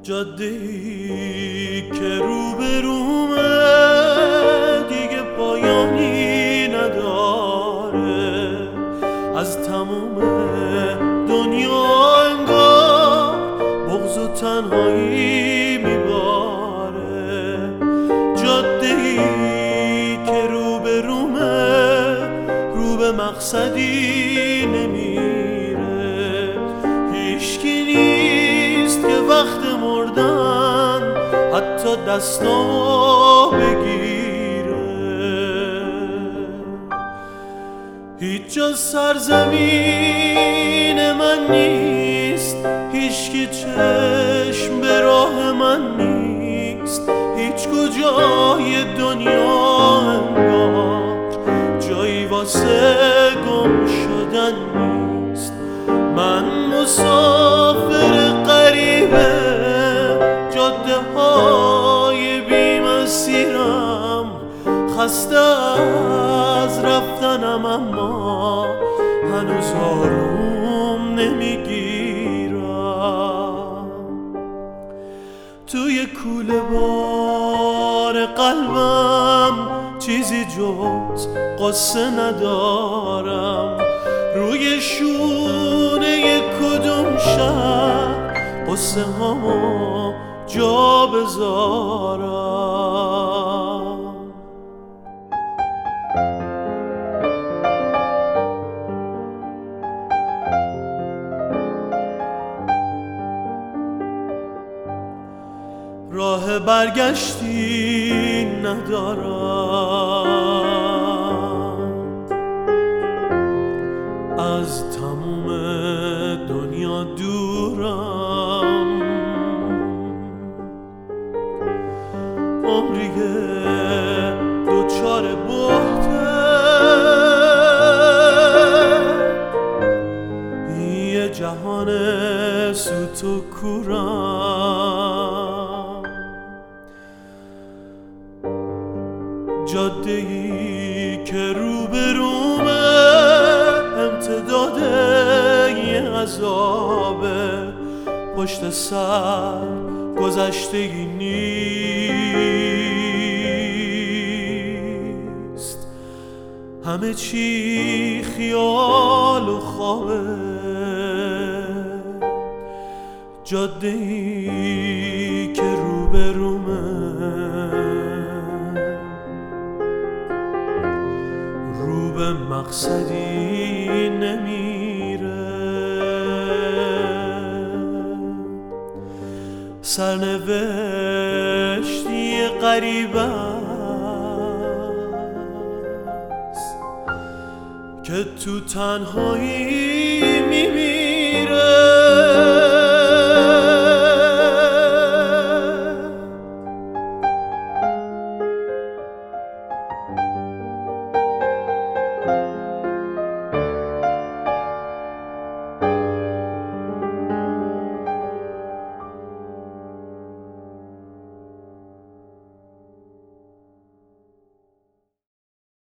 جاده‌ای که روبرومه دیگه پایانی نداره، از تموم دنیا انگار بغض و تنهایی میباره. جاده‌ای که روبرومه رو به مقصدی نمیره، هیچکی نیست که وقت مردن حتی دستامو بگیره. هیچ جا سرزمین من نیست، هیچکی چشم به راه من نیست، هیچ کجای دنیا انگار جایی واسه گم شدن نیست. من مسافر غریبه جاده های بی مسیرم، خسته از رفتنم اما هنوز آروم نمیگیرم. توی کوله بار قلبم چیزی جز قصه ندارم، روی شونه کدوم شهر قصه هامو جا بذارم. راه برگشتی ندارم، از تموم دنیا دورم. عمریه دوچار بحته، یه جهان سوت و کورم. جاده‌ای که روبرومه امتداد یه عذابه، پشت سر گذشتگی نیست، همه چی خیال و خوابه. جاده‌ای که روبرومه رو به مقصدی نمیره. سرنوشتی غریب است که تو تنهایی میمیره.